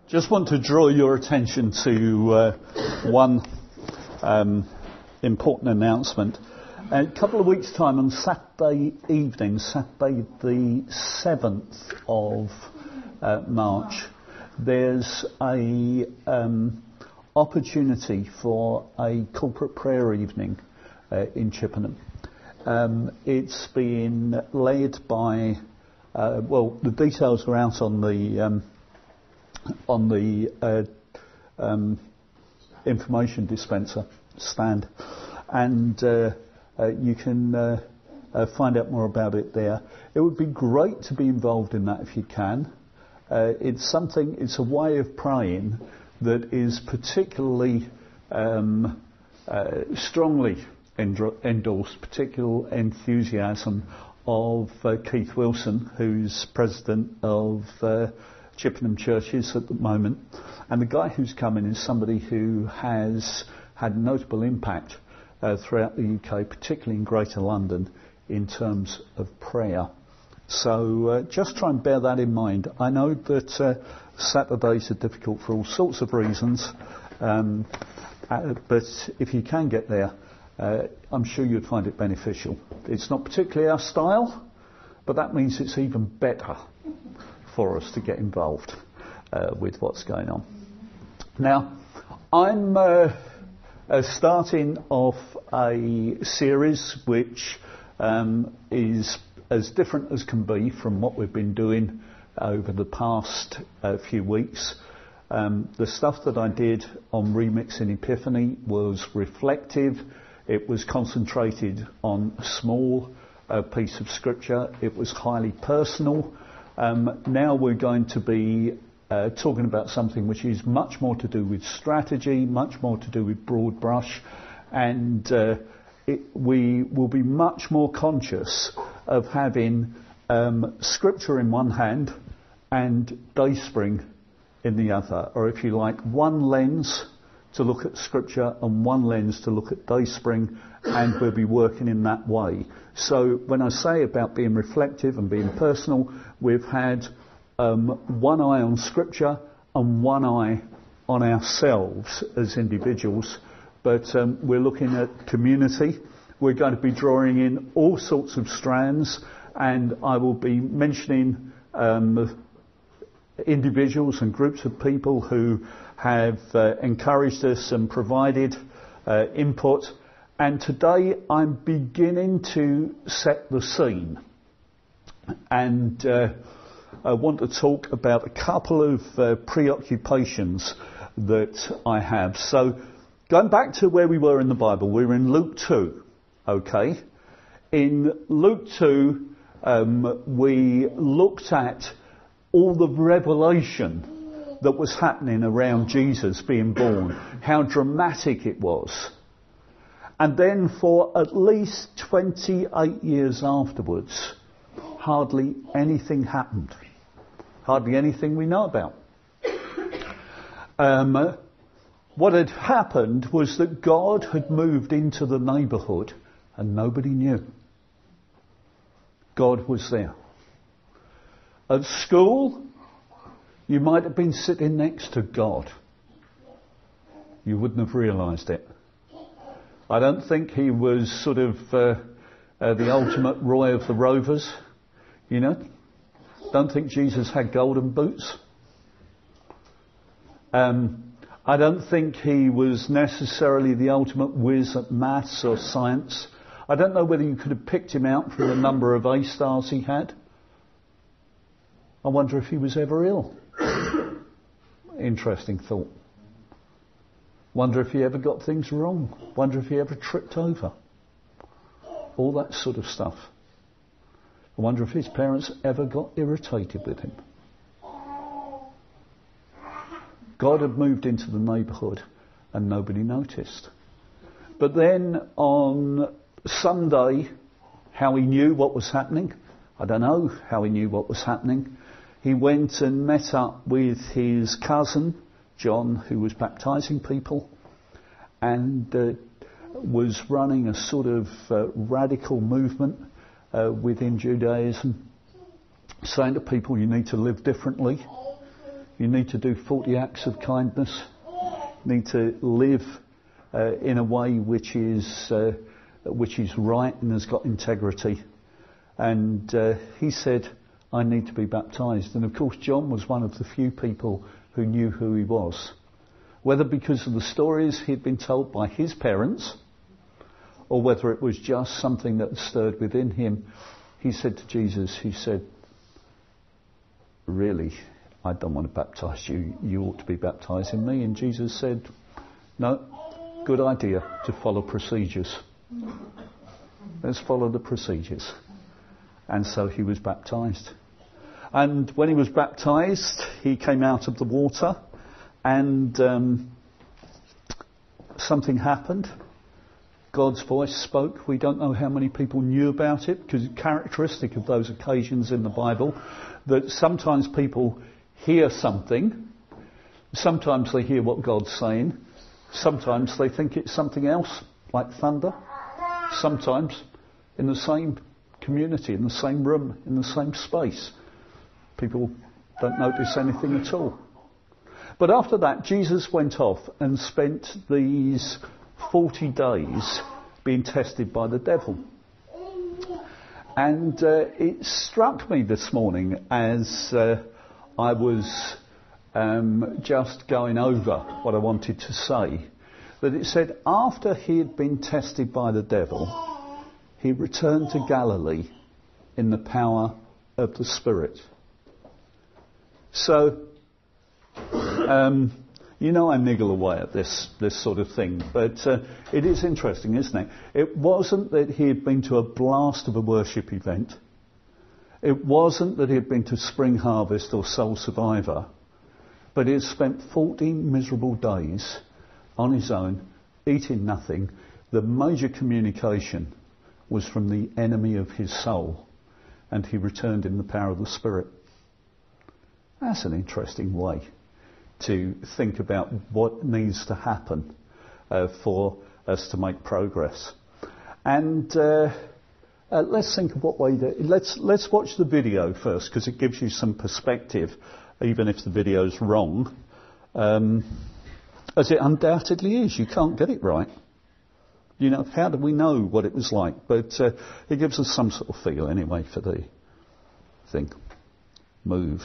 Just want to draw your attention to one important announcement. A couple of weeks' time, on Saturday evening, Saturday the 7th of March, there's a opportunity for a corporate prayer evening in Chippenham. It's being led by, the details are out on the information dispenser stand, and you can find out more about it there. It would be great to be involved in that if you can. It's a way of praying that is particularly strongly endorsed, particular enthusiasm of Keith Wilson, who's president of Chippenham Churches at the moment, and the guy who's coming is somebody who has had notable impact throughout the UK, particularly in Greater London, in terms of prayer. So just try and bear that in mind. I know that Saturdays are difficult for all sorts of reasons, but if you can get there, I'm sure you'd find it beneficial. It's not particularly our style, but that means it's even better for us to get involved with what's going on. Now, I'm starting off a series which is as different as can be from what we've been doing over the past few weeks. The stuff that I did on Remixing Epiphany was reflective. It was concentrated on a small piece of scripture. It was highly personal. Now we're going to be talking about something which is much more to do with strategy, much more to do with broad brush, and we will be much more conscious of having scripture in one hand and Dayspring in the other, or if you like, one lens to look at scripture and one lens to look at Dayspring, and we'll be working in that way. So when I say about being reflective and being personal, we've had one eye on scripture and one eye on ourselves as individuals, but we're looking at community. We're going to be drawing in all sorts of strands, and I will be mentioning individuals and groups of people who have encouraged us and provided input. And today I'm beginning to set the scene, and I want to talk about a couple of preoccupations that I have. So going back to where we were in the Bible, we're in Luke 2, okay? In Luke 2, we looked at all the revelation that was happening around Jesus being born, how dramatic it was. And then for at least 28 years afterwards, hardly anything happened. Hardly anything we know about. What had happened was that God had moved into the neighbourhood and nobody knew. God was there. At school, you might have been sitting next to God. You wouldn't have realised it. I don't think he was sort of the ultimate Roy of the Rovers, you know. Don't think Jesus had golden boots. I don't think he was necessarily the ultimate whiz at maths or science. I don't know whether you could have picked him out from the number of A stars he had. I wonder if he was ever ill. Interesting thought. Wonder if he ever got things wrong. Wonder if he ever tripped over. All that sort of stuff. I wonder if his parents ever got irritated with him. God had moved into the neighbourhood and nobody noticed. But then on Sunday, how he knew what was happening, I don't know how he knew what was happening. He went and met up with his cousin, John, who was baptising people, and was running a sort of radical movement within Judaism, saying to people, you need to live differently. You need to do 40 acts of kindness. You need to live in a way which is right and has got integrity. And he said, I need to be baptised. And of course John was one of the few people who knew who he was. Whether because of the stories he'd been told by his parents, or whether it was just something that stirred within him, he said to Jesus, he said, really, I don't want to baptise you. You ought to be baptising me. And Jesus said, no, good idea to follow procedures. Let's follow the procedures. And so he was baptised. And when he was baptised, he came out of the water and something happened. God's voice spoke. We don't know how many people knew about it, because it's characteristic of those occasions in the Bible that sometimes people hear something, sometimes they hear what God's saying, sometimes they think it's something else, like thunder, sometimes in the same community, in the same room, in the same space, people don't notice anything at all. But after that, Jesus went off and spent these 40 days being tested by the devil. And it struck me this morning as I was just going over what I wanted to say, that it said after he had been tested by the devil, he returned to Galilee in the power of the Spirit. So, I niggle away at this sort of thing, but it is interesting, isn't it? It wasn't that he had been to a blast of a worship event. It wasn't that he had been to Spring Harvest or Soul Survivor, but he had spent 14 miserable days on his own, eating nothing. The major communication was from the enemy of his soul, and he returned in the power of the Spirit. That's an interesting way to think about what needs to happen for us to make progress. And let's think of what way let's watch the video first, because it gives you some perspective, even if the video's wrong, as it undoubtedly is. You can't get it right. How do we know what it was like? But it gives us some sort of feel anyway for the thing. Move.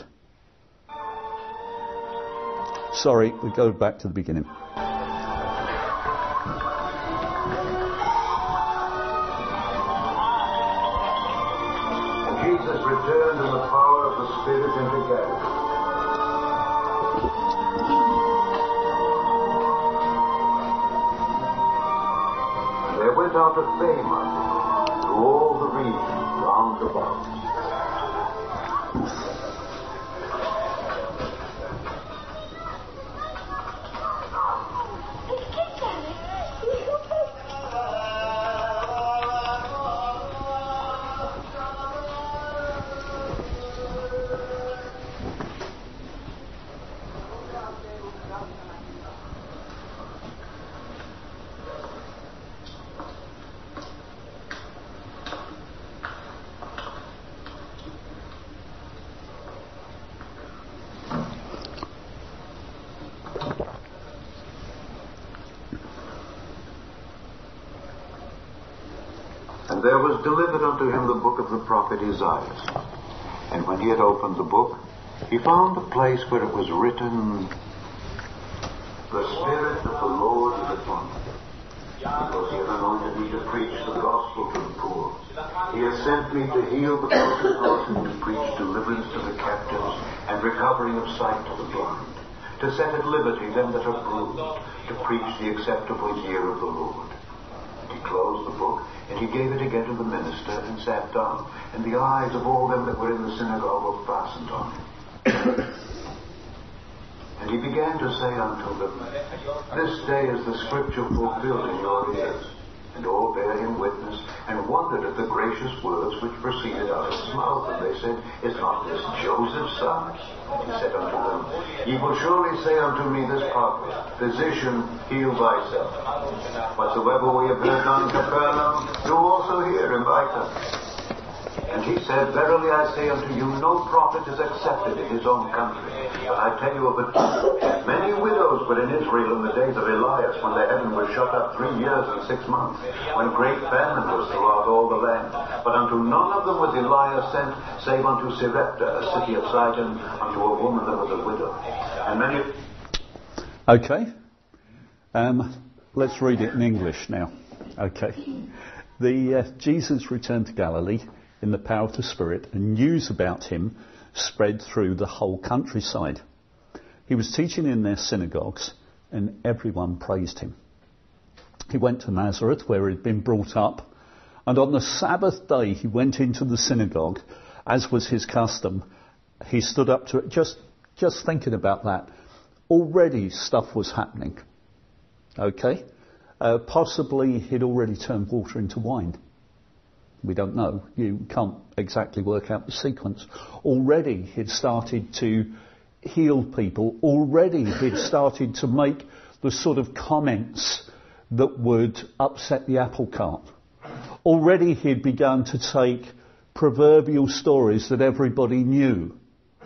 Sorry, we go back to the beginning. And Jesus returned in the power of the Spirit into Galilee. And there went out a fame of him through all the region round about. And there was delivered unto him the book of the prophet Isaiah. And when he had opened the book, he found the place where it was written, The Spirit of the Lord is upon me, because he hath anointed me to preach the gospel to the poor. He has sent me to heal the brokenhearted, to preach deliverance to the captives, and recovering of sight to the blind, to set at liberty them that are bruised, to preach the acceptable year of the Lord. And he closed the book, and he gave it again to the minister, and sat down. And the eyes of all them that were in the synagogue were fastened on him. And he began to say unto them, This day is the scripture fulfilled in your ears. And all bare him witness, and wondered at the gracious words which proceeded out of his mouth. And they said, Is not this Joseph's son? And he said unto them, Ye will surely say unto me this prophet, Physician, heal thyself. Whatsoever we have heard done in Capernaum, do also here in thy country. And he said, Verily I say unto you, no prophet is accepted in his own country. But I tell you of a truth, many widows were in Israel in the days of Elias, when the heaven was shut up 3 years and 6 months, when great famine was throughout all the land. But unto none of them was Elias sent, save unto Sarepta, a city of Sidon, unto a woman that was a widow. And many... Okay. Let's read it in English now. Okay. Jesus returned to Galilee in the power of the Spirit, and news about him spread through the whole countryside. He was teaching in their synagogues, and everyone praised him. He went to Nazareth, where he had been brought up, and on the Sabbath day he went into the synagogue, as was his custom. He stood up to it. Just thinking about that, already stuff was happening. Okay? Possibly he'd already turned water into wine. We don't know. You can't exactly work out the sequence. Already he'd started to heal people. Already he'd started to make the sort of comments that would upset the apple cart. Already he'd begun to take proverbial stories that everybody knew,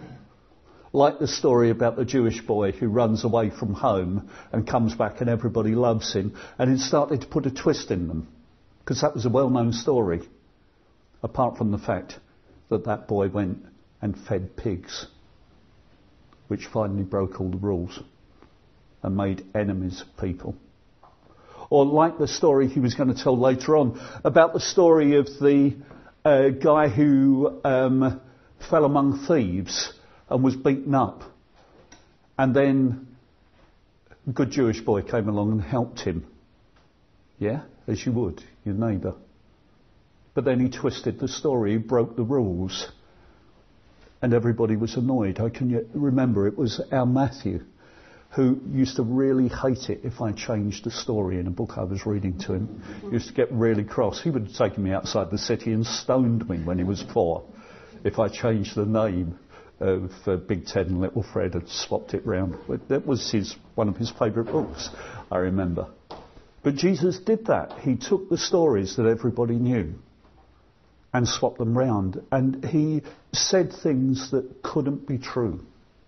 like the story about the Jewish boy who runs away from home and comes back and everybody loves him, and he'd started to put a twist in them, because that was a well-known story, apart from the fact that that boy went and fed pigs, which finally broke all the rules and made enemies of people. Or like the story he was going to tell later on about the story of the guy who fell among thieves and was beaten up. And then a good Jewish boy came along and helped him. Yeah, as you would, your neighbour. But then he twisted the story, he broke the rules, and everybody was annoyed. I can remember it was our Matthew who used to really hate it if I changed the story in a book I was reading to him. He used to get really cross. He would have taken me outside the city and stoned me when he was 4 if I changed the name of Big Ted and Little Fred and swapped it round. That was one of his favourite books, I remember. But Jesus did that. He took the stories that everybody knew and swapped them round. And he said things that couldn't be true.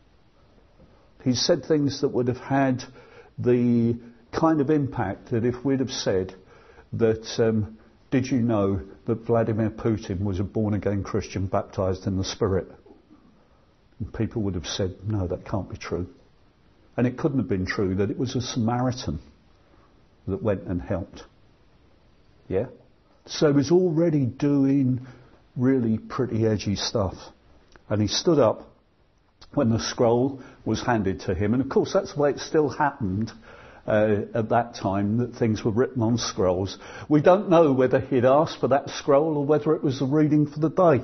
He said things that would have had the kind of impact that if we'd have said that, did you know that Vladimir Putin was a born-again Christian baptised in the Spirit? And people would have said, no, that can't be true. And it couldn't have been true that it was a Samaritan that went and helped. Yeah? So he was already doing really pretty edgy stuff. And he stood up when the scroll was handed to him. And of course that's the way it still happened at that time, that things were written on scrolls. We don't know whether he'd asked for that scroll or whether it was the reading for the day.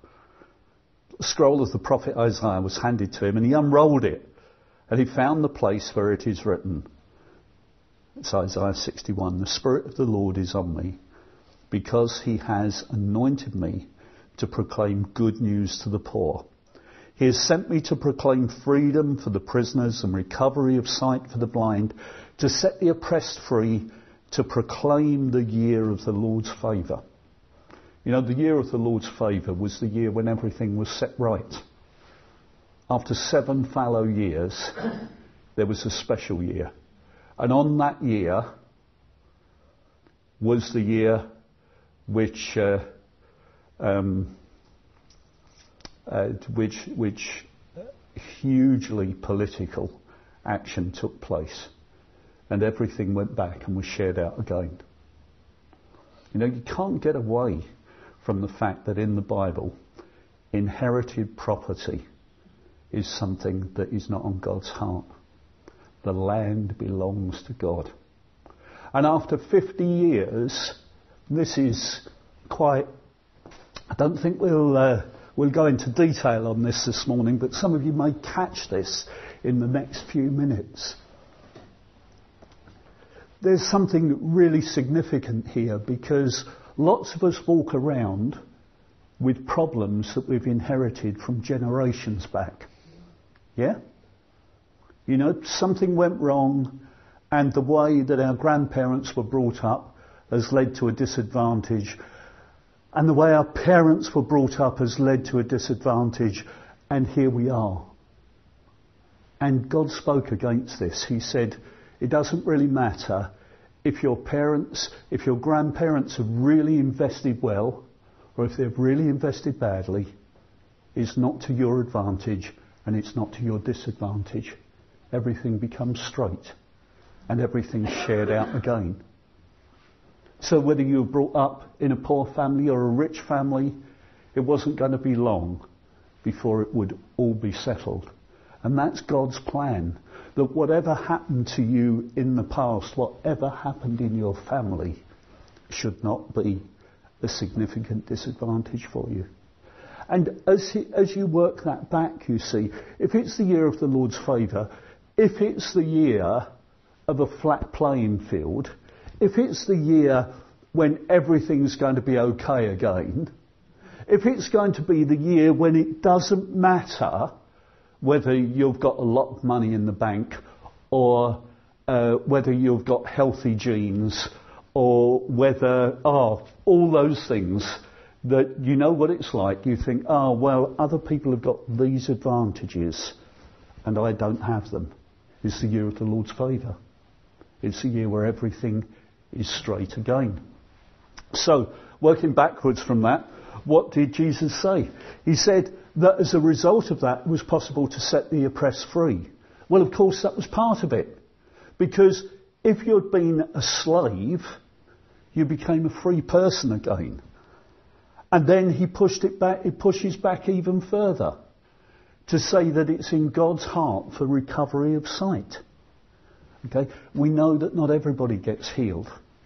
The scroll of the prophet Isaiah was handed to him, and he unrolled it, and he found the place where it is written. It's Isaiah 61. The Spirit of the Lord is on me, because he has anointed me to proclaim good news to the poor. He has sent me to proclaim freedom for the prisoners and recovery of sight for the blind, to set the oppressed free, to proclaim the year of the Lord's favour. You know, the year of the Lord's favour was the year when everything was set right. After 7 fallow years, there was a special year. And on that year was the year which hugely political action took place, and everything went back and was shared out again. You know, you can't get away from the fact that in the Bible, inherited property is something that is not on God's heart. The land belongs to God. And after 50 years, this is quite, I don't think we'll go into detail on this morning, but some of you may catch this in the next few minutes. There's something really significant here, because lots of us walk around with problems that we've inherited from generations back. Yeah? You know, something went wrong, and the way that our grandparents were brought up has led to a disadvantage. And the way our parents were brought up has led to a disadvantage, and here we are. And God spoke against this. He said, it doesn't really matter if your parents, if your grandparents have really invested well, or if they've really invested badly. It's not to your advantage, and it's not to your disadvantage. Everything becomes straight, and everything's shared out again. So whether you were brought up in a poor family or a rich family, it wasn't going to be long before it would all be settled. And that's God's plan, that whatever happened to you in the past, whatever happened in your family, should not be a significant disadvantage for you. And as you work that back, you see, if it's the year of the Lord's favour, if it's the year of a flat playing field, if it's the year when everything's going to be okay again, if it's going to be the year when it doesn't matter whether you've got a lot of money in the bank or whether you've got healthy genes or whether, all those things that you know what it's like, you think, well, other people have got these advantages and I don't have them. It's the year of the Lord's favour. It's the year where everything is straight again. So, working backwards from that, what did Jesus say? He said that as a result of that, it was possible to set the oppressed free. Well, of course, that was part of it. Because if you'd been a slave, you became a free person again. And then he pushed it back, it pushes back even further to say that it's in God's heart for recovery of sight. Okay? We know that not everybody gets healed.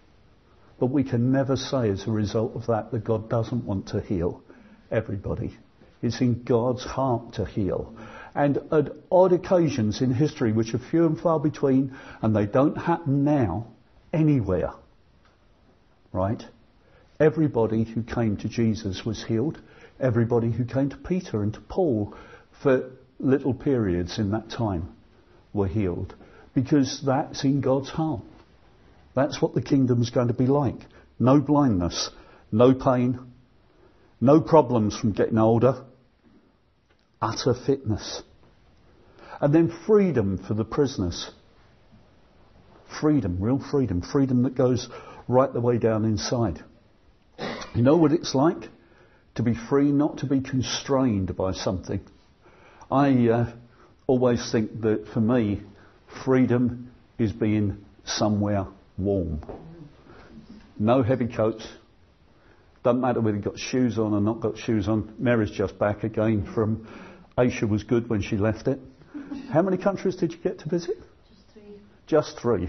But we can never say as a result of that God doesn't want to heal everybody. It's in God's heart to heal. And at odd occasions in history, which are few and far between, and they don't happen now anywhere, right? Everybody who came to Jesus was healed. Everybody who came to Peter and to Paul for little periods in that time were healed. Because that's in God's heart. That's what the kingdom's going to be like. No blindness, no pain, no problems from getting older, utter fitness. And then freedom for the prisoners. Freedom, real freedom. Freedom that goes right the way down inside. You know what it's like? To be free, not to be constrained by something. I always think that for me, freedom is being somewhere warm. No heavy coats. Doesn't matter whether you've got shoes on or not got shoes on. Mary's just back again from Asia was good when she left it. How many countries did you get to visit? Just three.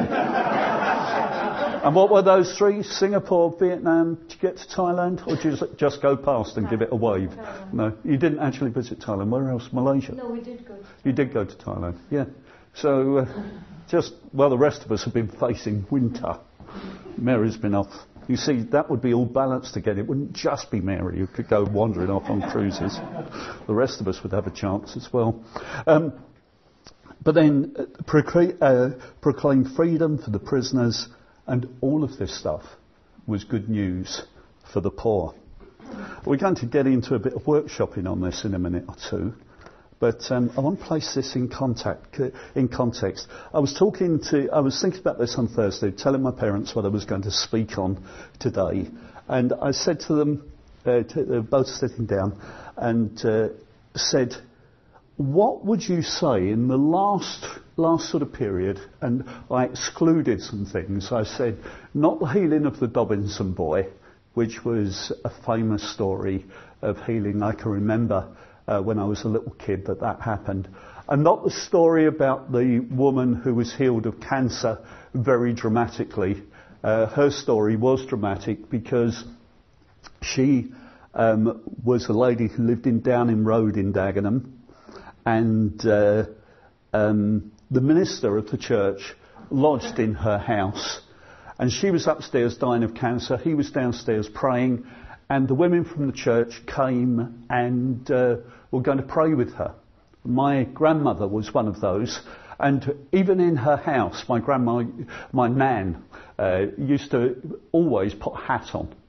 And what were those three? Singapore, Vietnam, did you get to Thailand? Or did you just go past and give it a wave? No, you didn't actually visit Thailand. Where else? Malaysia? No, we did go to Thailand. You did go to Thailand, yeah. So, the rest of us have been facing winter. Mary's been off. You see, that would be all balanced again. It wouldn't just be Mary who could go wandering off on cruises. The rest of us would have a chance as well. But then proclaim freedom for the prisoners, and all of this stuff was good news for the poor. We're going to get into a bit of workshopping on this in a minute or two. But I want to place this in context. I was thinking about this on Thursday, telling my parents what I was going to speak on today. And I said to them, they're both sitting down, and said, what would you say in the last sort of period? And I excluded some things. I said, not the healing of the Dobinson boy, which was a famous story of healing. I can remember when I was a little kid that happened. And not the story about the woman who was healed of cancer very dramatically. Her story was dramatic because she was a lady who lived in Downing Road in Dagenham. And the minister of the church lodged in her house. And she was upstairs dying of cancer. He was downstairs praying. And the women from the church came and were going to pray with her. My grandmother was one of those. And even in her house, my nan, used to always put a hat on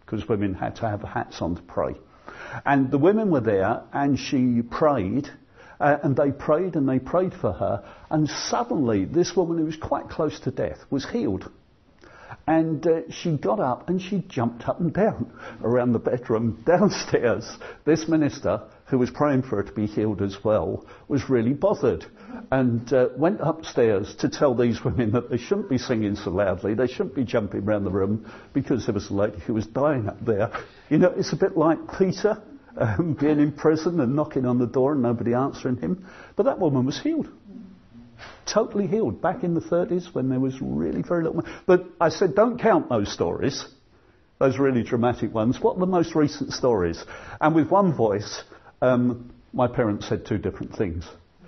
because women had to have hats on to pray. And the women were there, and she prayed, and they prayed for her, and suddenly this woman who was quite close to death was healed. And she got up and she jumped up and down around the bedroom downstairs. This minister, who was praying for her to be healed as well, was really bothered and went upstairs to tell these women that they shouldn't be singing so loudly, they shouldn't be jumping around the room because there was a lady who was dying up there. You know, it's a bit like Peter being in prison and knocking on the door and nobody answering him. But that woman was healed. Totally healed, back in the 30s when there was really very little. But I said, don't count those stories, those really dramatic ones. What are the most recent stories? And with one voice, my parents said two different things.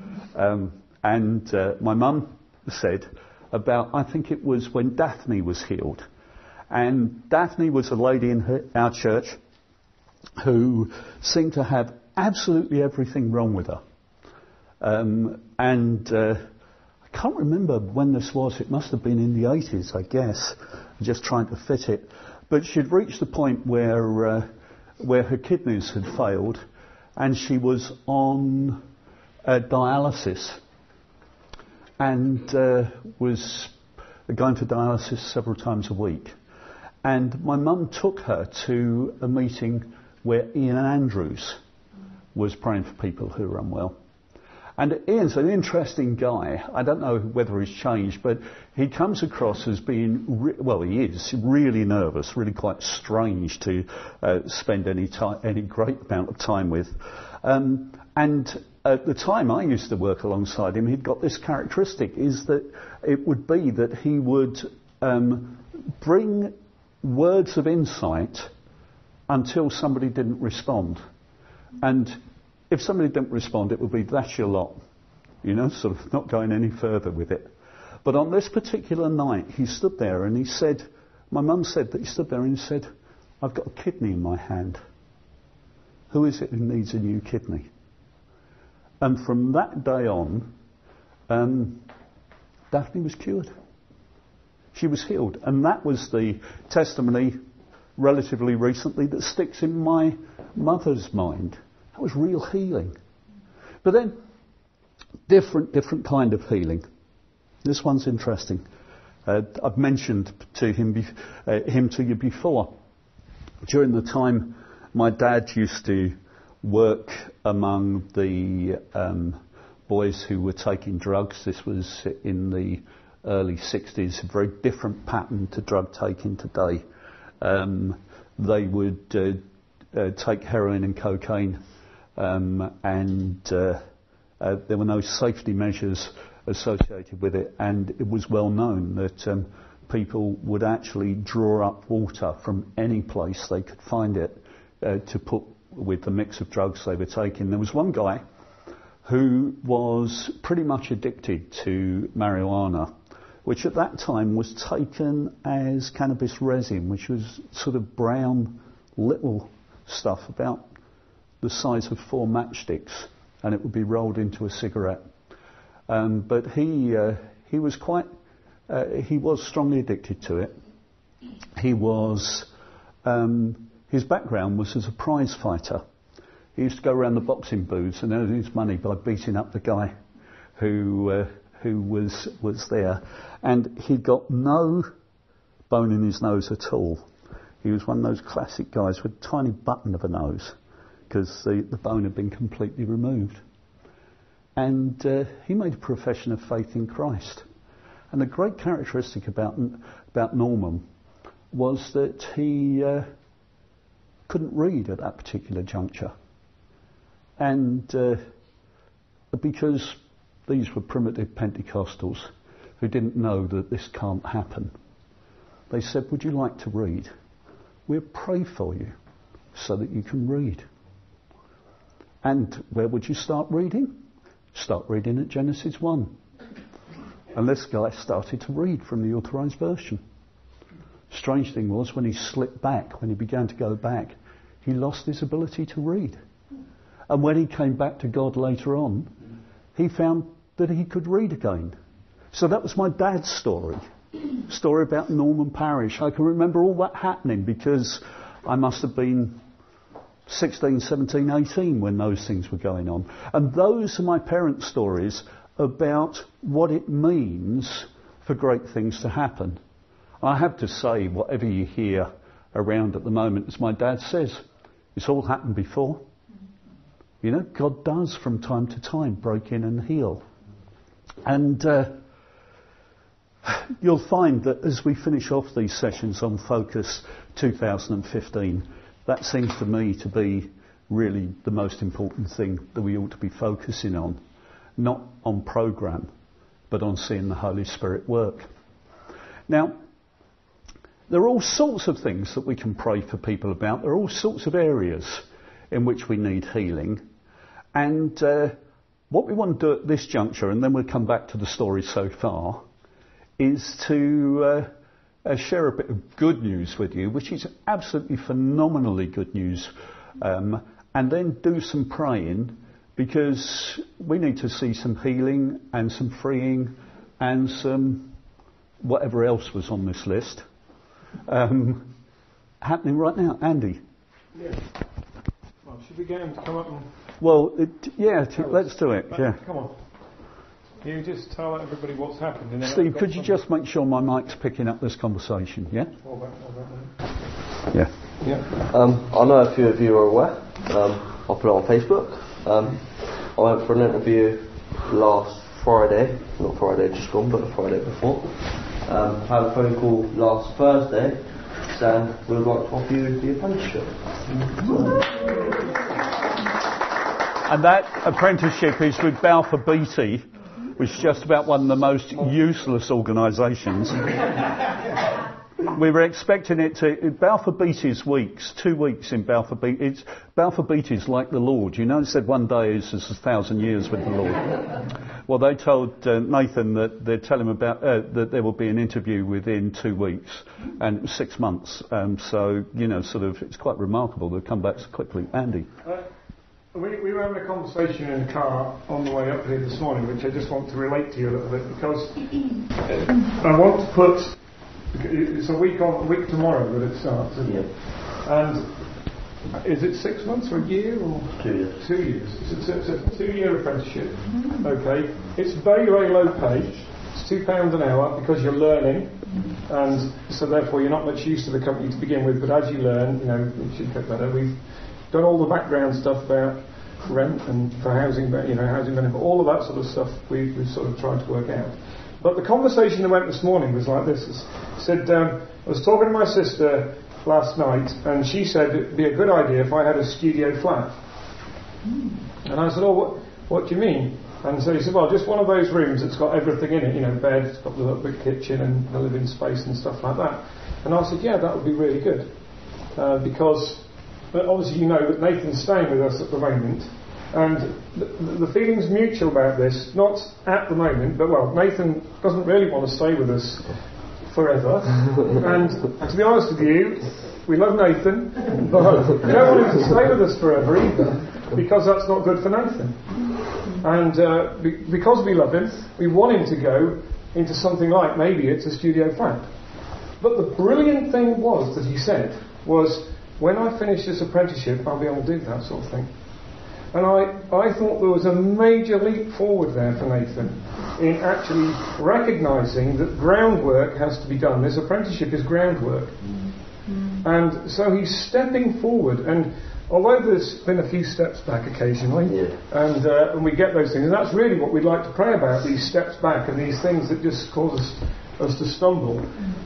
My mum said about, I think it was when Daphne was healed. And Daphne was a lady in our church who seemed to have absolutely everything wrong with her. I can't remember when this was. It must have been in the 80s, I guess, just trying to fit it. But she'd reached the point where her kidneys had failed, and she was on dialysis, and was going to dialysis several times a week. And my mum took her to a meeting where Ian Andrews was praying for people who were unwell. And Ian's an interesting guy. I don't know whether he's changed, but he comes across as being, he is really nervous, really quite strange to spend any great amount of time with. And at the time I used to work alongside him, he'd got this characteristic, is that it would be that he would bring words of insight until somebody didn't respond. And if somebody didn't respond, it would be, that's your lot. You know, sort of not going any further with it. But on this particular night, he stood there and he said, my mum said that he stood there and he said, I've got a kidney in my hand. Who is it who needs a new kidney? And from that day on, Daphne was cured. She was healed. And that was the testimony relatively recently that sticks in my mother's mind. That was real healing. But then, different kind of healing. This one's interesting. I've mentioned to him to you before. During the time my dad used to work among the boys who were taking drugs, this was in the early 60s, a very different pattern to drug taking today. They would take heroin and cocaine. There were no safety measures associated with it, and it was well known that people would actually draw up water from any place they could find it to put with the mix of drugs they were taking. There was one guy who was pretty much addicted to marijuana, which at that time was taken as cannabis resin, which was sort of brown little stuff about the size of 4 matchsticks, and it would be rolled into a cigarette. But he was strongly addicted to it. He was, his background was as a prize fighter. He used to go around the boxing booths and earn his money by beating up the guy who was there. And he'd got no bone in his nose at all. He was one of those classic guys with a tiny button of a nose, because the bone had been completely removed. And he made a profession of faith in Christ. And the great characteristic about Norman was that he couldn't read at that particular juncture. And because these were primitive Pentecostals who didn't know that this can't happen, they said, would you like to read? We'll pray for you so that you can read. And where would you start reading? Start reading at Genesis 1. And this guy started to read from the Authorised Version. Strange thing was, when he slipped back, when he began to go back, he lost his ability to read. And when he came back to God later on, he found that he could read again. So that was my dad's story about Norman Parish. I can remember all that happening because I must have been 16, 17, 18 when those things were going on. And those are my parents' stories about what it means for great things to happen. I have to say, whatever you hear around at the moment, as my dad says, it's all happened before. You know, God does from time to time break in and heal. And you'll find that as we finish off these sessions on Focus 2015, that seems to me to be really the most important thing that we ought to be focusing on. Not on programme, but on seeing the Holy Spirit work. Now, there are all sorts of things that we can pray for people about. There are all sorts of areas in which we need healing. And what we want to do at this juncture, and then we'll come back to the story so far, is to share a bit of good news with you, which is absolutely phenomenally good news, and then do some praying, because we need to see some healing and some freeing and some whatever else was on this list happening right now. Andy? Yeah. Well, should we get him to come up and... Well, let's do it. Yeah. Come on. You just tell everybody what's happened. And then Steve, could you just make sure my mic's picking up this conversation, yeah? Yeah. Yeah. I know a few of you are aware. I'll put it on Facebook. I went for an interview last Friday, not Friday just gone, but the Friday before. Had a phone call last Thursday saying we would like to offer you the apprenticeship. And that apprenticeship is with Balfour Beatty, which is just about one of the most useless organisations. We were expecting it to... Balfour Beatty's weeks, 2 weeks in Balfour Beatty. Balfour Beatty's like the Lord. You know, it said one day is as 1,000 years with the Lord. Well, they told Nathan that they'd tell him about that there will be an interview within 2 weeks, and it was 6 months. So, you know, sort of, it's quite remarkable they've come back so quickly. Andy? We were having a conversation in the car on the way up here this morning, which I just want to relate to you a little bit, because I want to put... It's a week tomorrow that it starts, isn't it? And is it 6 months or a year or 2 years? 2 years. It's a 2-year apprenticeship. Okay. It's very, very low pay. It's £2 an hour because you're learning, and so therefore you're not much use to the company to begin with. But as you learn, you know, it should get better. We've done all the background stuff about rent and for housing, you know, housing benefit, all of that sort of stuff. We've sort of tried to work out. But the conversation that went this morning was like this. Said, I was talking to my sister last night, and she said it'd be a good idea if I had a studio flat. And I said, oh, what do you mean? And so he said, well, just one of those rooms that's got everything in it, you know, bed, it's got the little big kitchen and the living space and stuff like that. And I said, yeah, that would be really good. Because obviously you know that Nathan's staying with us at the moment. And the feeling's mutual about this, not at the moment, but well, Nathan doesn't really want to stay with us forever. And to be honest with you, we love Nathan, but we don't want him to stay with us forever either, because that's not good for Nathan. And because we love him, we want him to go into something like, maybe it's a studio flat. But the brilliant thing was that he said was, when I finish this apprenticeship, I'll be able to do that sort of thing. And I thought there was a major leap forward there for Nathan in actually recognising that groundwork has to be done. This apprenticeship is groundwork. And so he's stepping forward, and although there's been a few steps back occasionally, and we get those things, and that's really what we'd like to pray about, these steps back and these things that just cause us to stumble.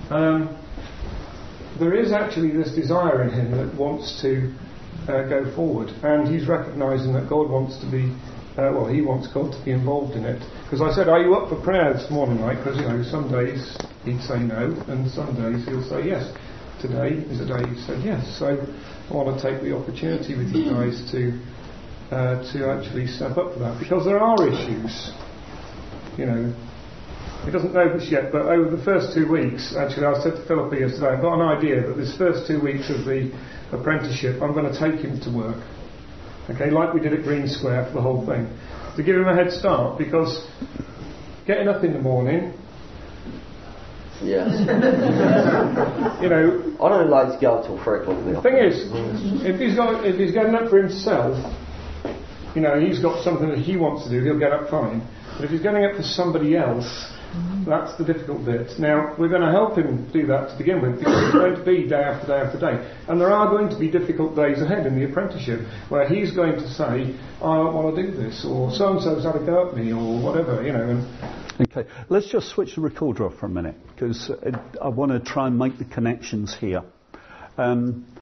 There is actually this desire in him that wants to go forward, and he's recognising that God wants to be, he wants God to be involved in it. Because I said, are you up for prayer this morning, mate? Because, you know, some days he'd say no, and some days he'll say yes. Today is a day he said yes. So I want to take the opportunity with you guys to actually step up for that, because there are issues, you know. He doesn't know this yet, but over the first 2 weeks, actually, I said to Philippa yesterday, I've got an idea that this first 2 weeks of the apprenticeship, I'm going to take him to work. Okay, like we did at Green Square for the whole thing. To give him a head start, because getting up in the morning, Yes. You know, I don't like to get up till 3 o'clock in the thing is, if he's getting up for himself, you know, he's got something that he wants to do, he'll get up fine. But if he's getting up for somebody else, that's the difficult bit. Now, we're going to help him do that to begin with, because it's going to be day after day after day. And there are going to be difficult days ahead in the apprenticeship, where he's going to say, I don't want to do this, or so-and-so's had a go at me, or whatever, you know. And okay, let's just switch the recorder off for a minute, because I want to try and make the connections here.